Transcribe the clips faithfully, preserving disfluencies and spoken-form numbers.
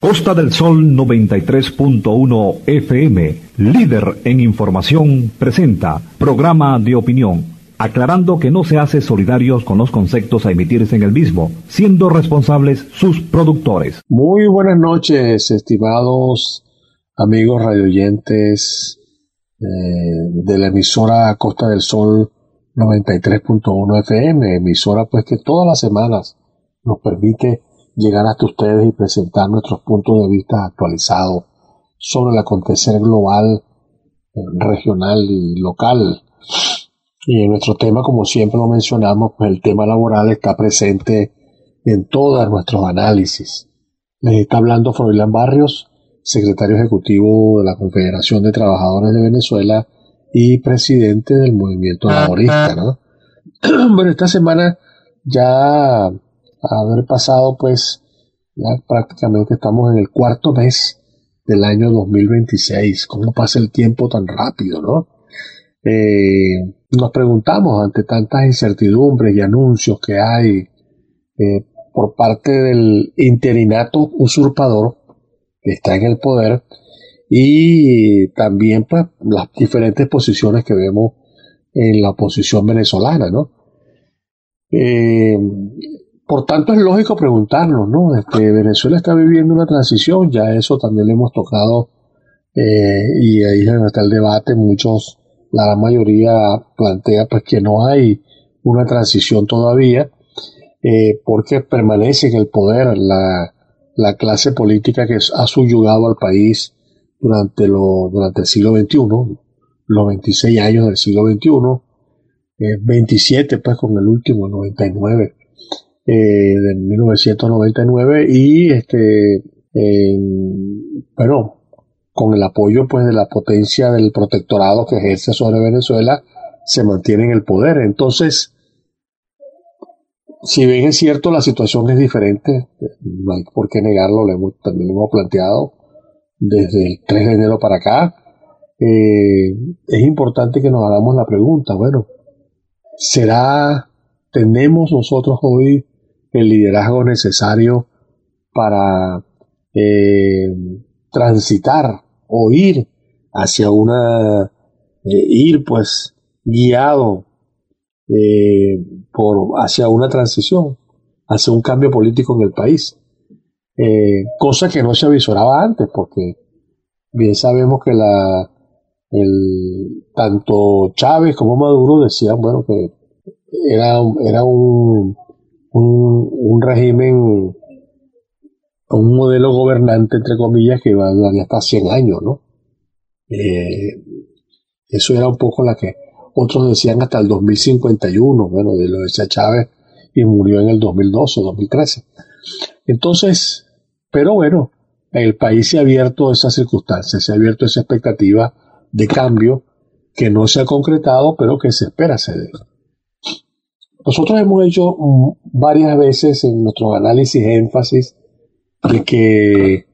Costa del Sol noventa y tres punto uno F M, líder en información, presenta programa de opinión, aclarando que no se hace solidarios con los conceptos a emitirse en el mismo, siendo responsables sus productores. Muy buenas noches, estimados amigos radioyentes eh, de la emisora Costa del Sol noventa y tres punto uno F M, emisora pues que todas las semanas nos permite llegar hasta ustedes y presentar nuestros puntos de vista actualizados sobre el acontecer global, regional y local. Y en nuestro tema, como siempre lo mencionamos, pues el tema laboral está presente en todos nuestros análisis. Les está hablando Froilán Barrios, secretario ejecutivo de la Confederación de Trabajadores de Venezuela y presidente del movimiento laborista, ¿no? Bueno, esta semana ya haber pasado, pues, ya prácticamente estamos en el cuarto mes del año dos mil veintiséis. ¿Cómo pasa el tiempo tan rápido, no? Eh, nos preguntamos, ante tantas incertidumbres y anuncios que hay eh, por parte del interinato usurpador que está en el poder, y también, pues, las diferentes posiciones que vemos en la oposición venezolana, ¿no? Eh, Por tanto, es lógico preguntarnos, ¿no? Este, Venezuela está viviendo una transición, ya eso también lo hemos tocado, eh, y ahí está el debate. Muchos, la gran mayoría plantea pues que no hay una transición todavía, eh, porque permanece en el poder la, la clase política que ha subyugado al país durante, lo, durante el siglo veintiuno, los veintiséis años del siglo veintiuno, eh, veintisiete pues con el último, noventa y nueve. Eh, de mil novecientos noventa y nueve, y este eh, bueno, con el apoyo pues de la potencia del protectorado que ejerce sobre Venezuela, se mantiene en el poder. Entonces, si bien es cierto, la situación es diferente, no hay por qué negarlo, lo hemos, también lo hemos planteado desde el tres de enero para acá. Eh, es importante que nos hagamos la pregunta, bueno, ¿será, tenemos nosotros hoy el liderazgo necesario para eh, transitar o ir hacia una, eh, ir pues guiado eh, por, hacia una transición, hacia un cambio político en el país? Eh, cosa que no se avisoraba antes, porque bien sabemos que la, el, tanto Chávez como Maduro decían, bueno, que era, era un Un, un régimen, un modelo gobernante, entre comillas, que iba a durar hasta cien años, ¿no? Eh, eso era un poco la que otros decían hasta el dos mil cincuenta y uno, bueno, de lo decía Chávez, y murió en el dos mil doce, dos mil trece. Entonces, pero bueno, el país se ha abierto a esas circunstancias, se ha abierto a esa expectativa de cambio que no se ha concretado, pero que se espera se dé. Nosotros hemos hecho varias veces en nuestros análisis énfasis de que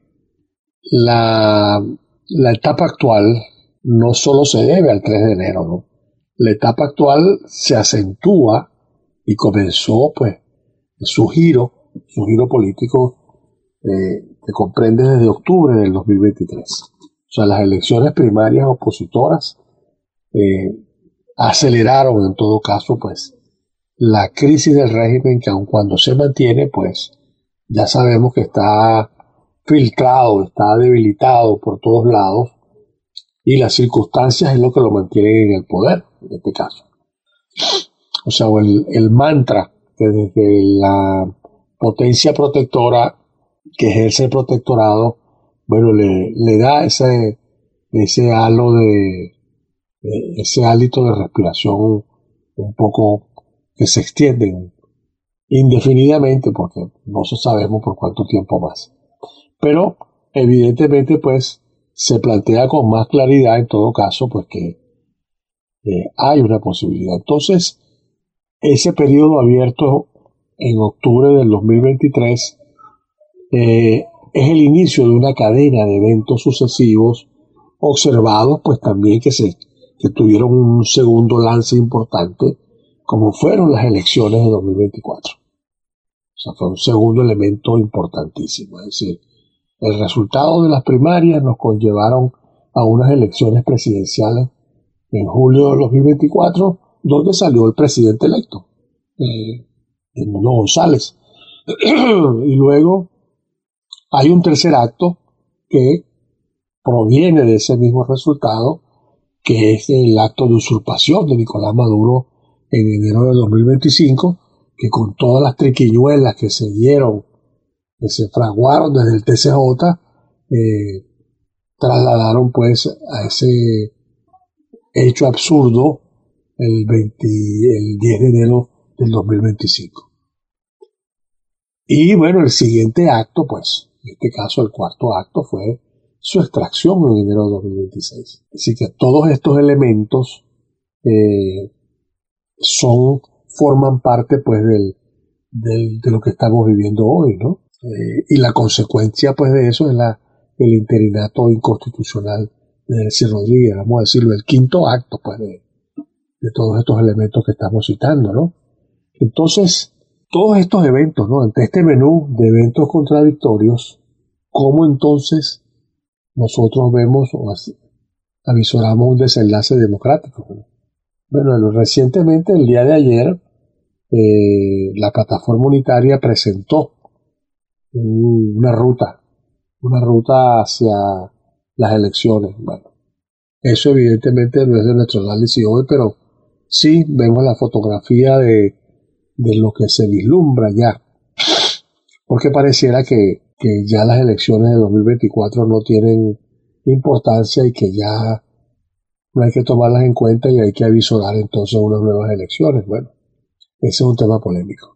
la, la etapa actual no solo se debe al tres de enero, ¿no? La etapa actual se acentúa y comenzó, pues, su giro, su giro político, eh, que comprende desde octubre del dos mil veintitrés. O sea, las elecciones primarias opositoras eh, aceleraron en todo caso, pues, la crisis del régimen, que aun cuando se mantiene, pues ya sabemos que está filtrado, está debilitado por todos lados, y las circunstancias es lo que lo mantienen en el poder, en este caso. O sea, el, el mantra que desde la potencia protectora que ejerce el protectorado, bueno, le, le da ese, ese halo de, ese hálito de respiración un poco que se extienden indefinidamente, porque no sabemos por cuánto tiempo más. Pero evidentemente, pues, se plantea con más claridad en todo caso, pues, que eh, hay una posibilidad. Entonces, ese periodo abierto en octubre del dos mil veintitrés eh, es el inicio de una cadena de eventos sucesivos observados, pues también que se que tuvieron un segundo lance importante, como fueron las elecciones de dos mil veinticuatro. O sea, fue un segundo elemento importantísimo. Es decir, El resultado de las primarias nos conllevaron a unas elecciones presidenciales en julio de dos mil veinticuatro, donde salió el presidente electo, eh, Edmundo González. Y luego hay un tercer acto que proviene de ese mismo resultado, que es el acto de usurpación de Nicolás Maduro en enero de dos mil veinticinco, que con todas las triquiñuelas que se dieron, que se fraguaron desde el T C J, eh, trasladaron pues a ese hecho absurdo el, veinte, el diez de enero del dos mil veinticinco. Y bueno, el siguiente acto, pues, en este caso el cuarto acto, fue su extracción en enero de dos mil veintiséis. Así que todos estos elementos eh, son, forman parte pues del, del, de lo que estamos viviendo hoy, ¿no? Eh, y la consecuencia pues de eso es la, el interinato inconstitucional de Delcy Rodríguez, vamos a decirlo, el quinto acto pues de, de todos estos elementos que estamos citando, ¿no? Entonces, todos estos eventos, ¿no? Ante este menú de eventos contradictorios, ¿cómo entonces nosotros vemos o avisoramos un desenlace democrático? Bueno, recientemente, el día de ayer, eh, la plataforma unitaria presentó un, una ruta, una ruta hacia las elecciones. Bueno, eso evidentemente no es de nuestro análisis hoy, pero sí vemos la fotografía de, de lo que se vislumbra ya, porque pareciera que, que ya las elecciones de dos mil veinticuatro no tienen importancia y que ya no hay que tomarlas en cuenta y hay que avisorar entonces unas nuevas elecciones. Bueno, ese es un tema polémico.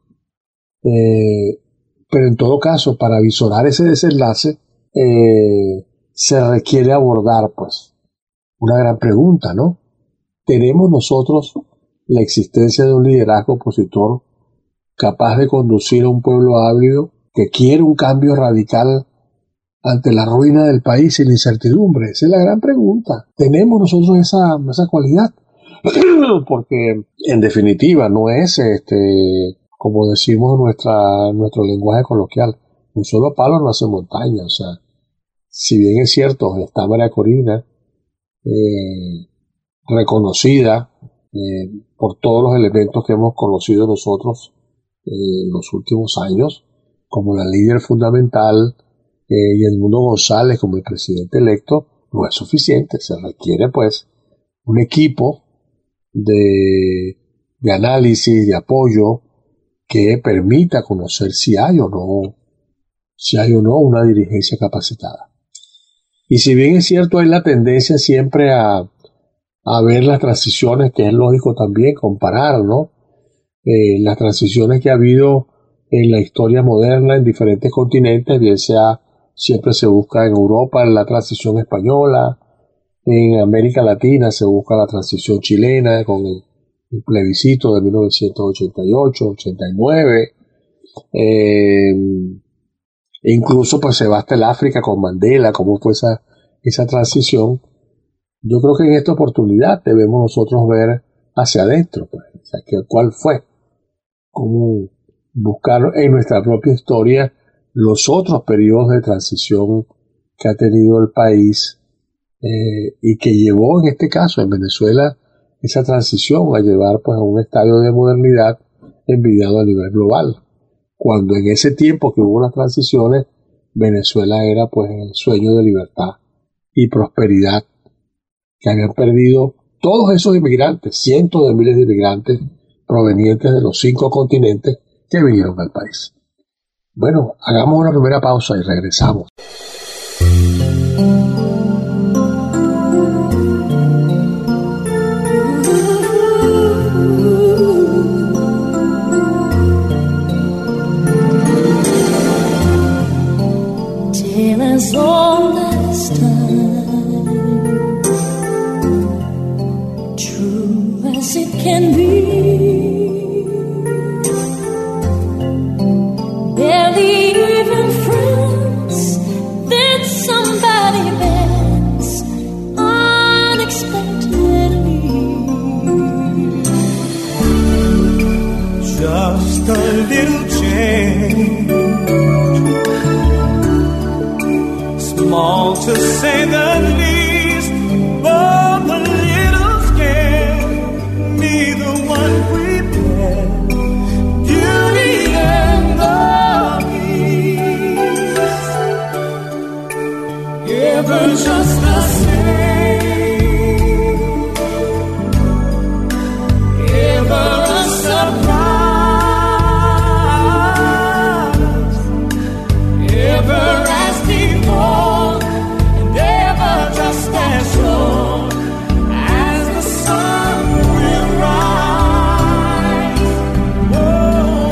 Eh, pero en todo caso, para avisorar ese desenlace, eh, se requiere abordar, pues, una gran pregunta, ¿no? ¿Tenemos nosotros la existencia de un liderazgo opositor capaz de conducir a un pueblo ávido que quiere un cambio radical ante la ruina del país y la incertidumbre? Esa es la gran pregunta. ¿Tenemos nosotros esa, esa cualidad? Porque, en definitiva, no es, este, como decimos en nuestra, nuestro lenguaje coloquial, un solo palo no hace montaña. O sea, si bien es cierto, está María Corina, eh, reconocida eh, por todos los elementos que hemos conocido nosotros eh, en los últimos años, como la líder fundamental, eh, y Edmundo González como el presidente electo, no es suficiente. Se requiere pues un equipo de, de análisis, de apoyo, que permita conocer si hay o no, si hay o no una dirigencia capacitada. Y si bien es cierto, hay la tendencia siempre a, a ver las transiciones, que es lógico también comparar, ¿no? Eh, las transiciones que ha habido en la historia moderna en diferentes continentes, bien sea, siempre se busca en Europa la transición española, en América Latina se busca la transición chilena con el, el plebiscito de mil novecientos ochenta y ocho, ochenta y nueve, eh, e incluso pues se va hasta el África con Mandela, cómo fue esa, esa transición. Yo creo que en esta oportunidad debemos nosotros ver hacia adentro, pues, o sea, que, cuál fue, cómo buscar en nuestra propia historia los otros periodos de transición que ha tenido el país, eh, y que llevó en este caso en Venezuela esa transición a llevar pues a un estadio de modernidad envidiado a nivel global, cuando en ese tiempo que hubo las transiciones Venezuela era pues el sueño de libertad y prosperidad que habían perdido todos esos inmigrantes, cientos de miles de inmigrantes provenientes de los cinco continentes que vinieron al país. Bueno, hagamos una primera pausa y regresamos. small to say the least, but the little scared, neither one prepared, beauty and the beast, ever just the same, ever a surprise. Ever as before, and ever just as sure as the sun will rise. Whoa,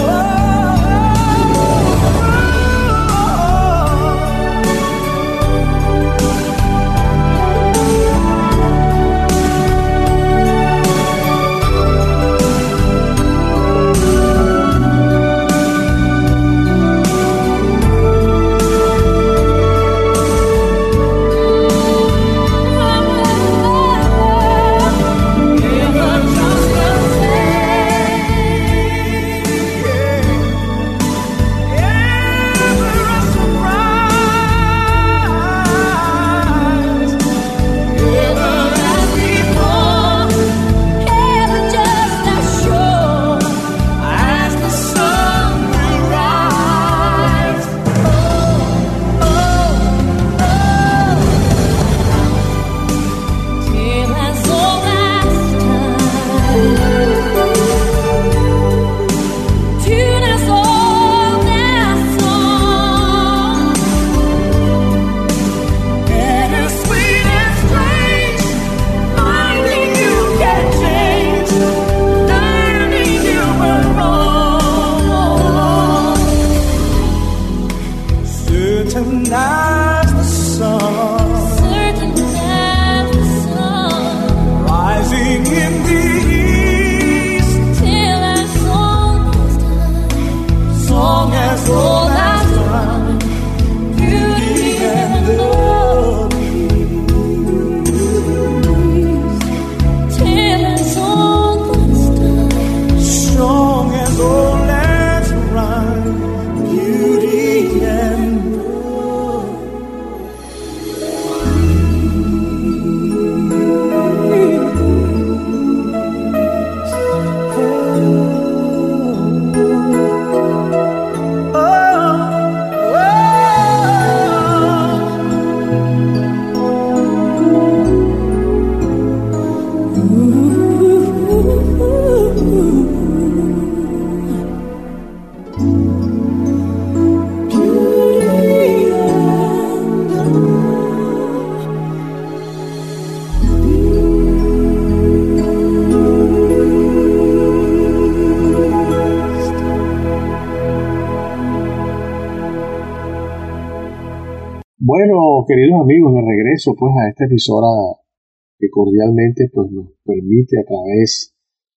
Bueno, queridos amigos, de regreso pues a esta emisora que cordialmente pues nos permite a través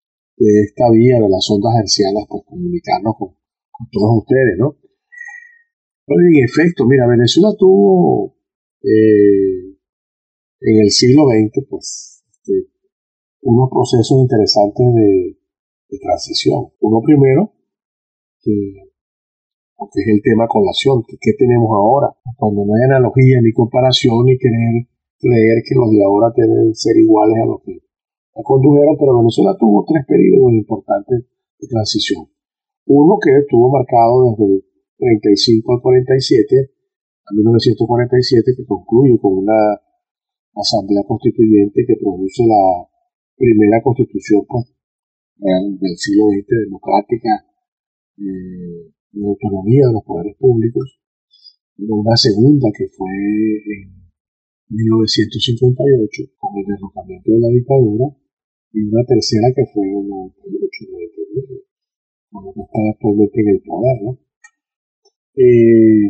de esta vía de las ondas hercianas pues comunicarnos con, con todos ustedes, ¿no? Pero en efecto, mira, Venezuela tuvo eh, en el siglo veinte pues este, unos procesos interesantes de, de transición. Uno primero, que porque es el tema colación, que ¿qué tenemos ahora? Cuando no hay analogía ni comparación ni querer creer que los de ahora deben ser iguales a los que la condujeron, pero Venezuela tuvo tres periodos importantes de transición. Uno que estuvo marcado desde el treinta y cinco al cuarenta y siete, a mil novecientos cuarenta y siete, que concluye con una asamblea constituyente que produce la primera constitución pues, del siglo veinte, democrática, eh, de autonomía de los poderes públicos, una segunda que fue en mil novecientos cincuenta y ocho con el derrocamiento de la dictadura, y una tercera que fue en el noventa y ocho noventa y nueve, cuando está actualmente en el poder, ¿no? Eh,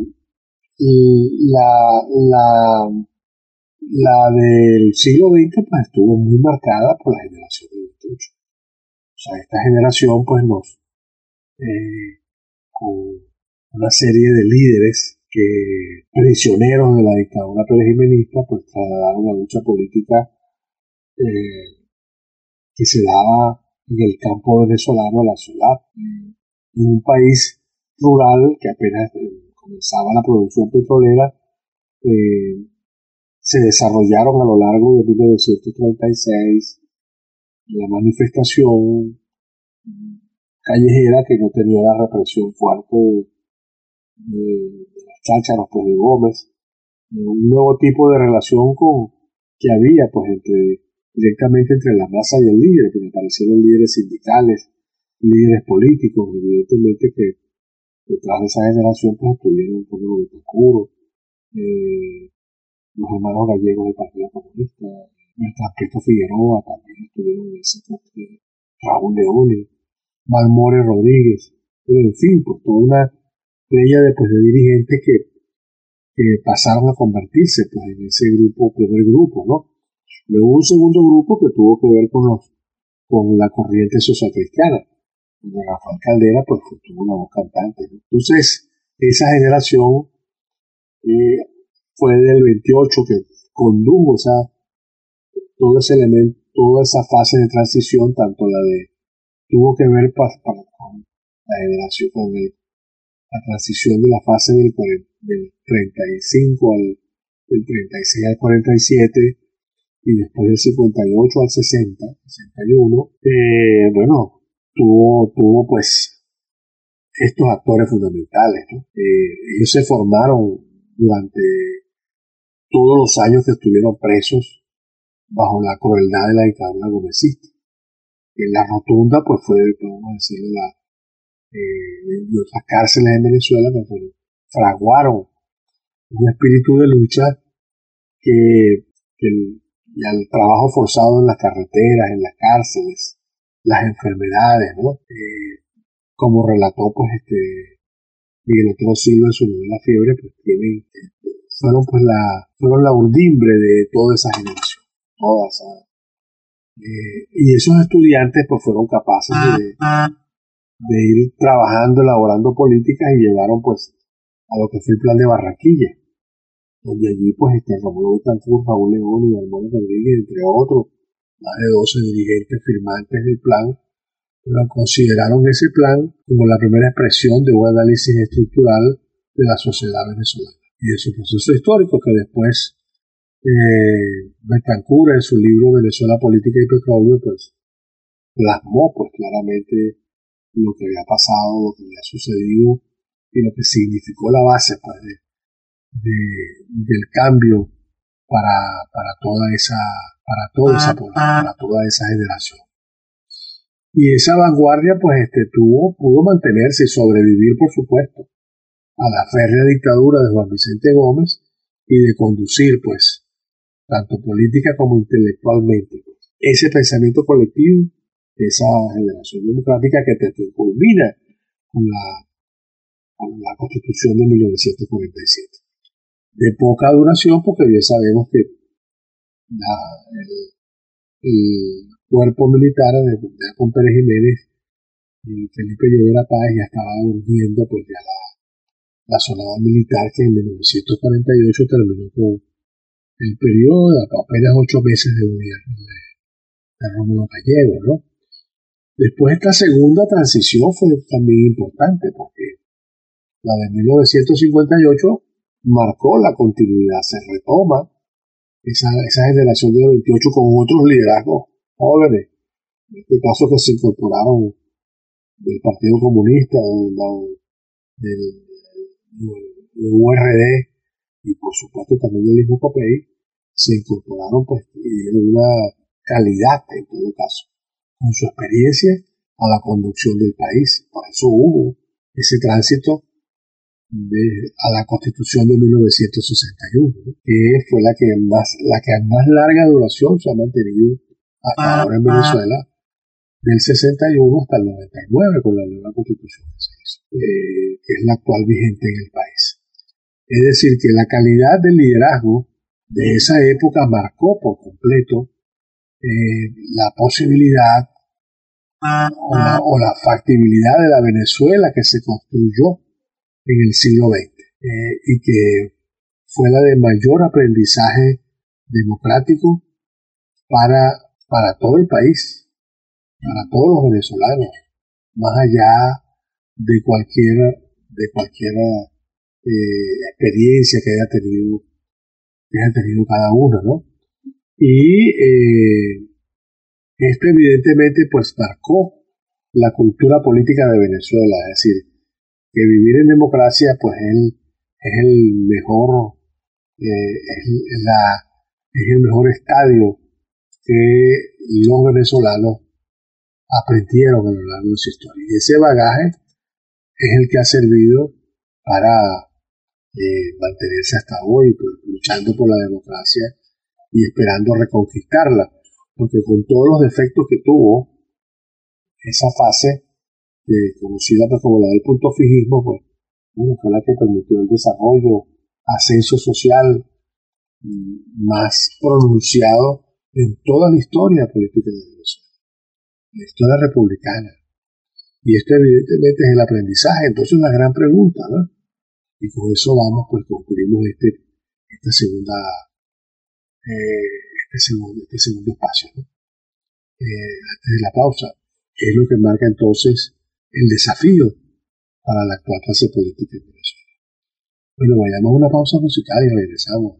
y la, la, la del siglo veinte pues estuvo muy marcada por la generación del veintiocho. O sea, esta generación pues nos eh, con una serie de líderes que, prisioneros de la dictadura perejimenista, pues trasladaron la lucha política eh, que se daba en el campo venezolano a la ciudad. En un país rural que apenas eh, comenzaba la producción petrolera, eh, se desarrollaron a lo largo de mil novecientos treinta y seis, la manifestación callejera que no tenía la represión fuerte de, de los chácharos, pues de Gómez, un nuevo tipo de relación con que había pues entre directamente entre la masa y el líder, que aparecieron líderes sindicales, líderes políticos, evidentemente que detrás de esa generación pues estuvieron como Betancur, eh, los hermanos gallegos del Partido Comunista, Francisco Figueroa también estuvieron en ese punto, Raúl Leone, Malmore Rodríguez, pero en fin, pues toda una playa de, pues, de dirigentes que, que pasaron a convertirse pues, en ese grupo, primer grupo, ¿no? Luego hubo un segundo grupo que tuvo que ver con, los, con la corriente socialcristiana, donde Rafael Caldera pues, tuvo una voz cantante, ¿no? Entonces, esa generación eh, fue del veintiocho que condujo esa, todo ese elemento, toda esa fase de transición, tanto la de, tuvo que ver pa, pa, con la generación, con el, la transición de la fase del, del treinta y cinco al del treinta y seis al cuarenta y siete, y después del cincuenta y ocho al sesenta, sesenta y uno, eh, bueno, tuvo, tuvo pues estos actores fundamentales, ¿no? Eh, ellos se formaron durante todos los años que estuvieron presos bajo la crueldad de la dictadura gomecista. En la rotunda, pues fue, podemos decirlo, la, eh, y otras cárceles en Venezuela, pues, bueno, fraguaron un espíritu de lucha que, que el, y al trabajo forzado en las carreteras, en las cárceles, las enfermedades, ¿no? Eh, como relató, pues, este, Miguel Otero Silva en su novela Fiebre, pues, tienen, eh, fueron, pues, la, fueron la urdimbre de toda esa generación, toda esa, eh, y esos estudiantes, pues, fueron capaces de, de ir trabajando, elaborando políticas y llegaron, pues, a lo que fue el plan de Barranquilla, donde allí pues este Romulo Betancur, Raúl León y Malmón Rodríguez, entre otros, más de doce dirigentes firmantes del plan, pero consideraron ese plan como la primera expresión de un análisis estructural de la sociedad venezolana y de su proceso histórico, que después eh, Betancur en su libro Venezuela, Política y Petróleo pues plasmó pues claramente lo que había pasado, lo que había sucedido y lo que significó la base pues de De, del cambio para, para toda esa para toda esa población, para toda esa generación. Y esa vanguardia pues este tuvo pudo mantenerse y sobrevivir, por supuesto, a la férrea dictadura de Juan Vicente Gómez y de conducir pues tanto política como intelectualmente pues, ese pensamiento colectivo, esa generación democrática que, que culmina con la, con la Constitución de mil novecientos cuarenta y siete. De poca duración, porque bien sabemos que la, el, el cuerpo militar de, de con Pérez Jiménez y Felipe Llovera Páez ya estaba urdiendo pues ya la, la sonada militar que en mil novecientos cuarenta y ocho terminó con el periodo de apenas ocho meses de gobierno de, de Rómulo Gallego, ¿no? Después esta segunda transición fue también importante porque la de mil novecientos cincuenta y ocho marcó la continuidad, se retoma esa, esa generación de veintiocho con otros liderazgos jóvenes, en este caso que se incorporaron del Partido Comunista, del, del, del U R D y por supuesto también del mismo Copey, se incorporaron pues y dieron una calidad en todo caso, con su experiencia a la conducción del país. Por eso hubo ese tránsito De, a la Constitución de mil novecientos sesenta y uno, ¿no? Que fue la que más la que a más larga duración se ha mantenido hasta ahora en Venezuela, del sesenta y uno hasta el noventa y nueve con la nueva Constitución que se hizo, eh, que es la actual vigente en el país. Es decir, que la calidad del liderazgo de esa época marcó por completo eh, la posibilidad o la, o la factibilidad de la Venezuela que se construyó en el siglo veinte, eh, y que fue la de mayor aprendizaje democrático para, para todo el país, para todos los venezolanos, más allá de cualquier, de cualquier eh, experiencia que haya tenido que ha tenido cada uno, ¿no? Y eh, esto evidentemente pues marcó la cultura política de Venezuela, es decir, que vivir en democracia pues es, es el mejor eh, es, la, es el mejor estadio que los venezolanos aprendieron a lo largo de su historia. Y ese bagaje es el que ha servido para eh, mantenerse hasta hoy, pues, luchando por la democracia y esperando reconquistarla, porque con todos los defectos que tuvo esa fase eh, conocida pues, como la del punto fijismo, pues bueno, fue la que permitió el desarrollo, ascenso social más pronunciado en toda la historia política de Venezuela, la historia republicana. Y esto evidentemente es el aprendizaje. Entonces la gran pregunta, ¿no? Y con eso vamos, pues concluimos este, esta segunda, eh, este segundo, este segundo espacio, ¿no? Eh, antes de la pausa, que es lo que marca entonces el desafío para la actual clase política en Venezuela. Bueno, vayamos a una pausa musical y regresamos.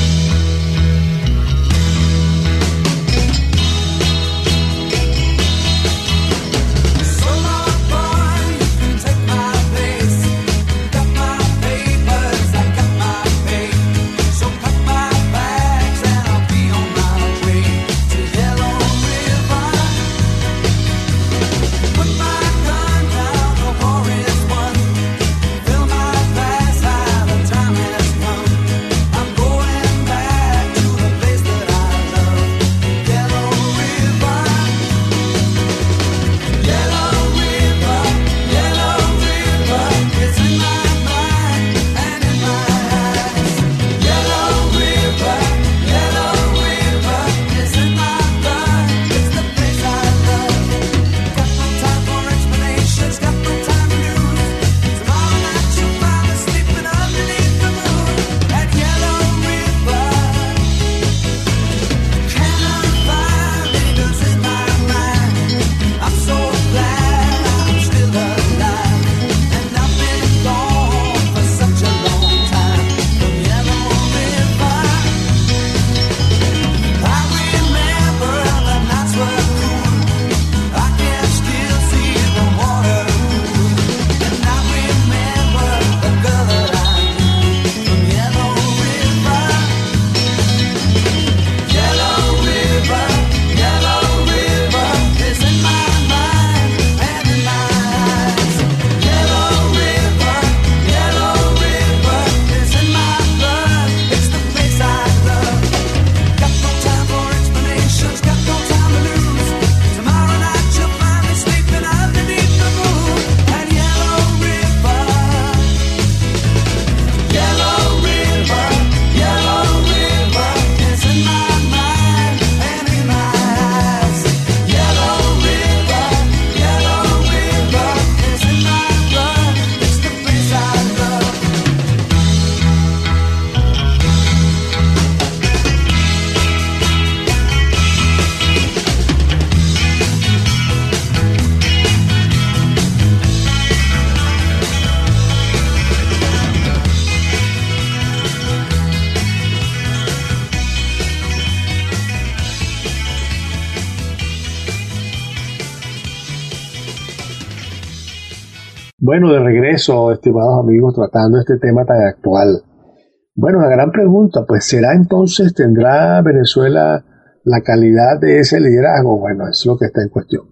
Bueno, de regreso, estimados amigos, tratando este tema tan actual. Bueno, la gran pregunta, pues, ¿será entonces, tendrá Venezuela la calidad de ese liderazgo? Bueno, eso es lo que está en cuestión.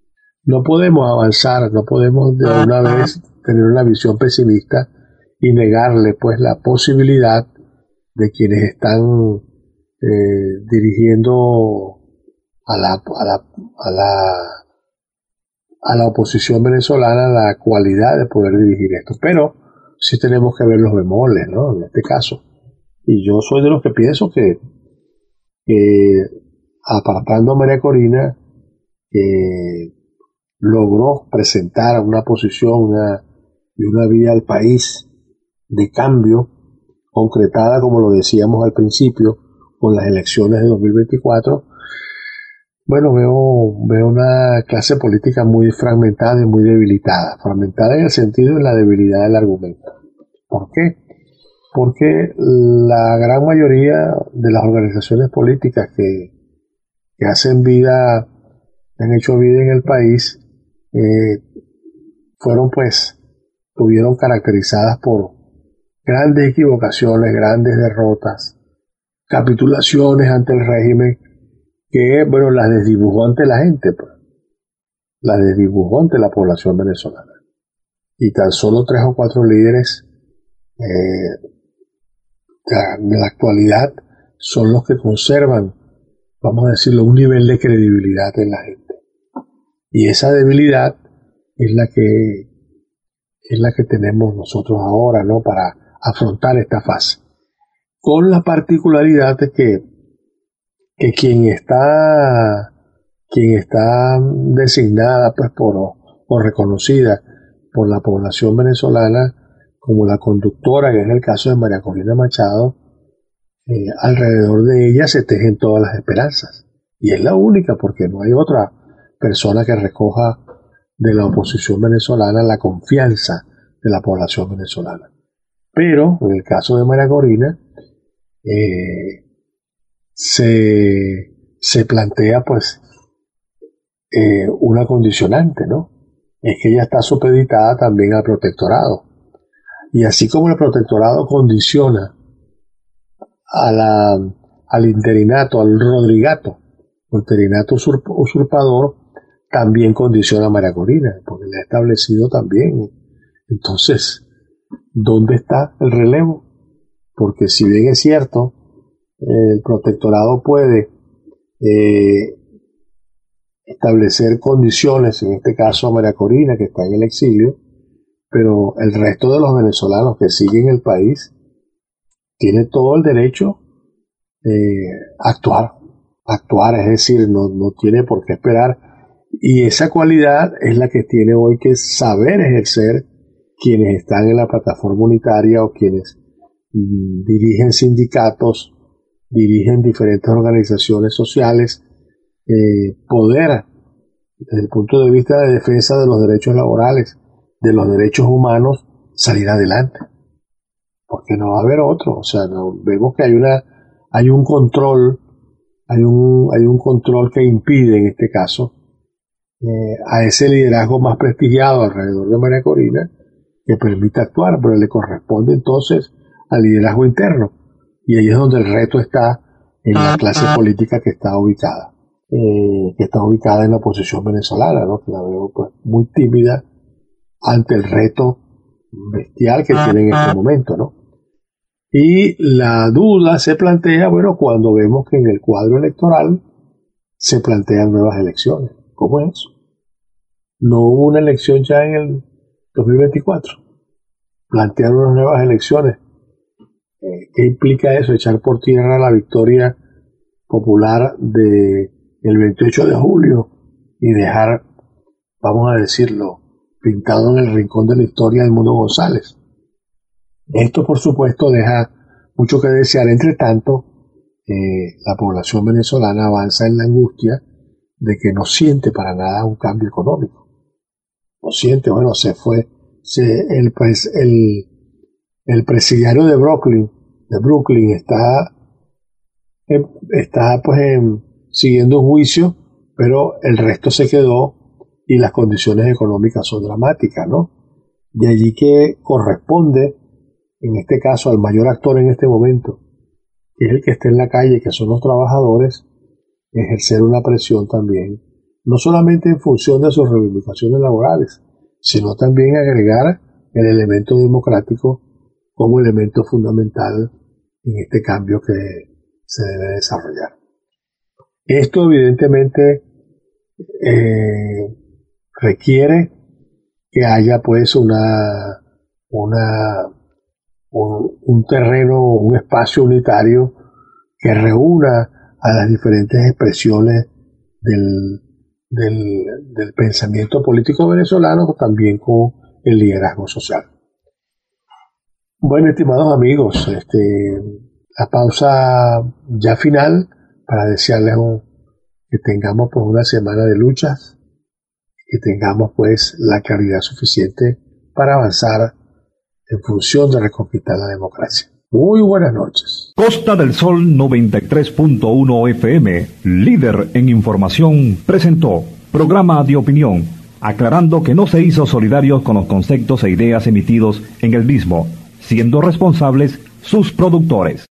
No podemos avanzar, no podemos de una vez tener una visión pesimista y negarle, pues, la posibilidad de quienes están eh, dirigiendo a la, a la, a la a la oposición venezolana la cualidad de poder dirigir esto, pero sí tenemos que ver los bemoles, ¿no? En este caso. Y yo soy de los que pienso que, que apartando a María Corina, que logró presentar una posición una, y una vía al país de cambio, concretada, como lo decíamos al principio, con las elecciones de dos mil veinticuatro, bueno, veo, veo una clase política muy fragmentada y muy debilitada. Fragmentada en el sentido de la debilidad del argumento. ¿Por qué? porque la gran mayoría de las organizaciones políticas que, que hacen vida, han hecho vida en el país, eh, fueron pues, tuvieron caracterizadas por grandes equivocaciones, grandes derrotas, capitulaciones ante el régimen, que, bueno, las desdibujó ante la gente, pues, las desdibujó ante la población venezolana. Y tan solo tres o cuatro líderes eh, de la actualidad son los que conservan, vamos a decirlo, un nivel de credibilidad en la gente. Y esa debilidad es la que es la que tenemos nosotros ahora, ¿no?, para afrontar esta fase. Con la particularidad de que, que quien está quien está designada pues por o reconocida por la población venezolana como la conductora, que es el caso de María Corina Machado, eh, alrededor de ella se tejen todas las esperanzas. Y es la única, porque no hay otra persona que recoja de la oposición venezolana la confianza de la población venezolana. Pero, en el caso de María Corina, eh, se, se plantea pues eh, una condicionante, ¿no? Es que ella está supeditada también al protectorado. Y así como el protectorado condiciona a la, al interinato, al rodrigato, el interinato usurp, usurpador, también condiciona a María Corina, porque le ha establecido también. Entonces, ¿dónde está el relevo? Porque si bien es cierto, el protectorado puede eh, establecer condiciones, en este caso a María Corina, que está en el exilio, pero el resto de los venezolanos que siguen el país tiene todo el derecho eh, a actuar, actuar, es decir, no, no tiene por qué esperar. Y esa cualidad es la que tiene hoy que saber ejercer quienes están en la plataforma unitaria o quienes mm, dirigen sindicatos, dirigen diferentes organizaciones sociales, eh, poder, desde el punto de vista de defensa de los derechos laborales, de los derechos humanos, salir adelante. Porque no va a haber otro. O sea, no, vemos que hay una, hay un control, hay un, hay un control que impide, en este caso, eh, a ese liderazgo más prestigiado alrededor de María Corina, que permite actuar, pero le corresponde entonces al liderazgo interno. Y ahí es donde el reto está en la clase política que está ubicada, eh, que está ubicada en la oposición venezolana, ¿no? Que la veo pues muy tímida ante el reto bestial que tiene en este momento, ¿no? Y la duda se plantea, bueno, cuando vemos que en el cuadro electoral se plantean nuevas elecciones. ¿Cómo es eso? No hubo una elección ya en el dos mil veinticuatro. Plantear unas nuevas elecciones. Eh, ¿Qué implica eso? Echar por tierra la victoria popular del veintiocho de julio y dejar, vamos a decirlo, pintado en el rincón de la historia del Mundo González. Esto, por supuesto, deja mucho que desear. Entre tanto, eh, la población venezolana avanza en la angustia de que no siente para nada un cambio económico. No siente, bueno, se fue se, el, pues, el, el presidiario de Brooklyn, de Brooklyn está, eh, está pues, eh, siguiendo un juicio, pero el resto se quedó y las condiciones económicas son dramáticas, ¿no? De allí que corresponde, en este caso, al mayor actor en este momento, que es el que esté en la calle, que son los trabajadores, ejercer una presión también, no solamente en función de sus reivindicaciones laborales, sino también agregar el elemento democrático como elemento fundamental en este cambio que se debe desarrollar. Esto evidentemente eh, requiere que haya pues una, una un, un terreno, un espacio unitario que reúna a las diferentes expresiones del, del, del pensamiento político venezolano, también con el liderazgo social. Bueno, estimados amigos, este, la pausa ya final para desearles un, que tengamos pues una semana de luchas, que tengamos pues la claridad suficiente para avanzar en función de reconquistar la democracia. Muy buenas noches. Costa del Sol noventa y tres punto uno F M, líder en información, presentó programa de opinión, aclarando que no se hizo solidarios con los conceptos e ideas emitidos en el mismo, siendo responsables sus productores.